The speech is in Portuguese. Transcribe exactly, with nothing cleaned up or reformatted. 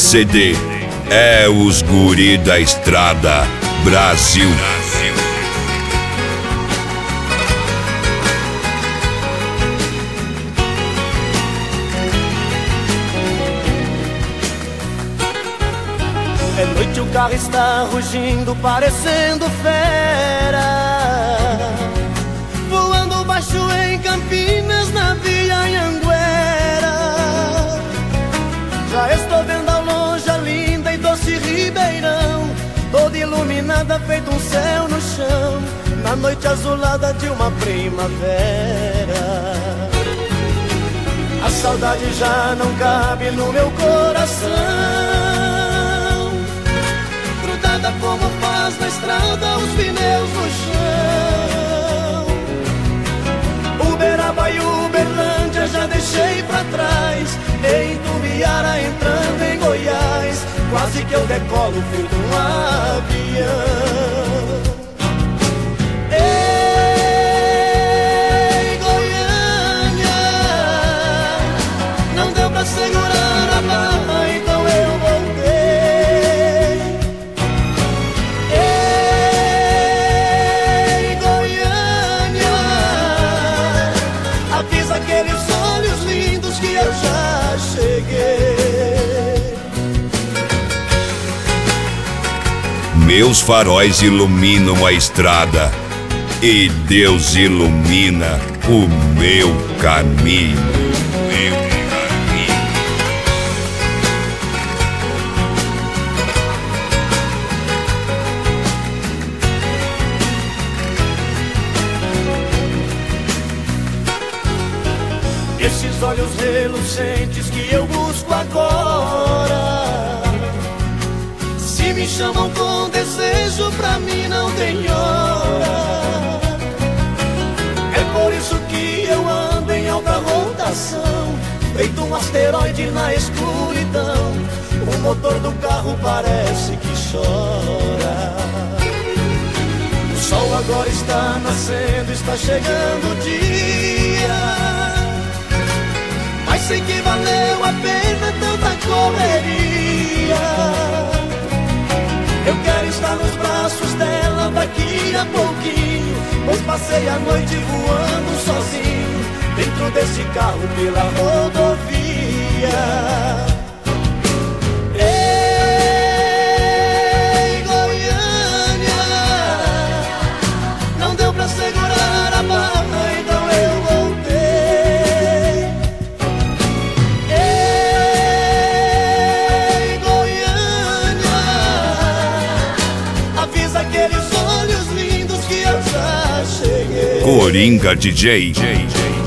C D é os guri da estrada, Brasil. É noite, o carro está rugindo, parecendo fera, voando baixo em Campinas, na via Anhanguera. Já estou vendo ao longe a linda e doce Ribeirão, toda iluminada, feito um céu no chão, na noite azulada de uma primavera. A saudade já não cabe no meu coração, grudada como faz na estrada os pneus no chão. Uberaba e Uberlândia já deixei pra trás, em Tumbiara entrando em Goiás, quase que eu decolo feito um avião. Ei, Goiânia, não deu pra segurar a barra, então eu voltei. Ei, Goiânia, avisa aqueles olhos lindos que eu já cheguei. Meus faróis iluminam a estrada e Deus ilumina o meu caminho. Meu caminho. Esses olhos relucentes que eu busco agora, se me chamam com desejo, pra mim não tem hora. É por isso que eu ando em alta rotação, feito um asteroide na escuridão. O motor do carro parece que chora. O sol agora está nascendo, está chegando o dia, mas sei que valeu a pena tanta correria. Eu quero estar nos braços dela daqui a pouquinho, pois passei a noite voando sozinho, dentro desse carro pela rodovia. Ei, Goiânia, não deu pra segurar a barra, então eu voltei. Ei, Goiânia, avisa aqueles olhos lindos que eu já cheguei. Coringa D J.